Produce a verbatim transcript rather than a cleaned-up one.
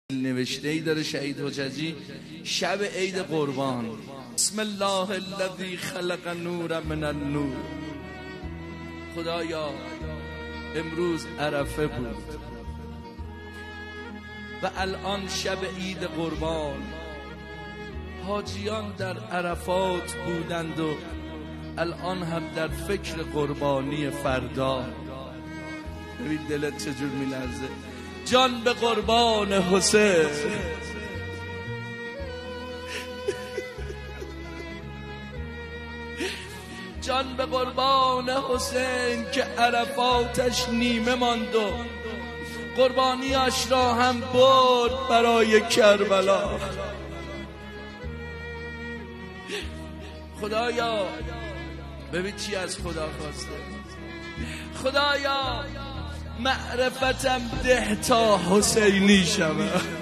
نوشته ای داره شهید حججی شب عید قربان. بسم الله الذی خلق نور من النور. خدایا امروز عرفه بود و الان شب عید قربان، حاجیان در عرفات بودند و الان هم در فکر قربانی فردا. ببین دلت چجور میلرزه. جان به قربان حسین، جان به قربان حسین که عرفاتش نیمه ماند و قربانیش را هم برد برای کربلا. خدایا ببین چی از خدا خواسته. خدایا معرفتم ده تا حسینی شوم.